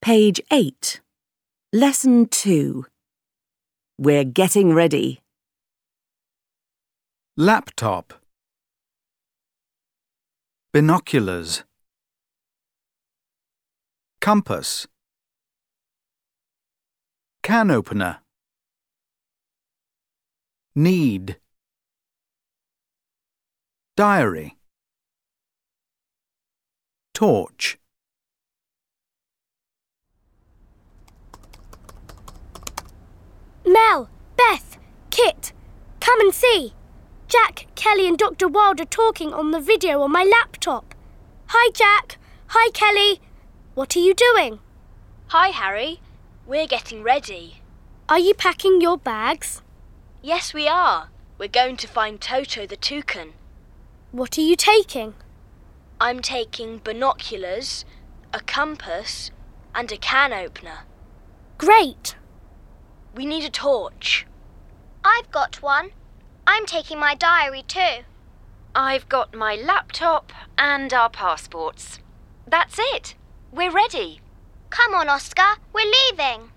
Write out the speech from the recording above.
Page 8. Lesson 2. We're getting ready. Laptop. Binoculars. Compass. Can opener. Need. Diary. Torch. Mel, Beth, Kit, come and see. Jack, Kelly and Dr. Wild are talking on the video on my laptop. Hi, Jack. Hi, Kelly. What are you doing? Hi, Harry. We're getting ready. Are you packing your bags? Yes, we are. We're going to find Toto the toucan. What are you taking? I'm taking binoculars, a compass, and a can opener. Great. We need a torch. I've got one. I'm taking my diary too. I've got my laptop and our passports. That's it. We're ready. Come on, Oscar. We're leaving.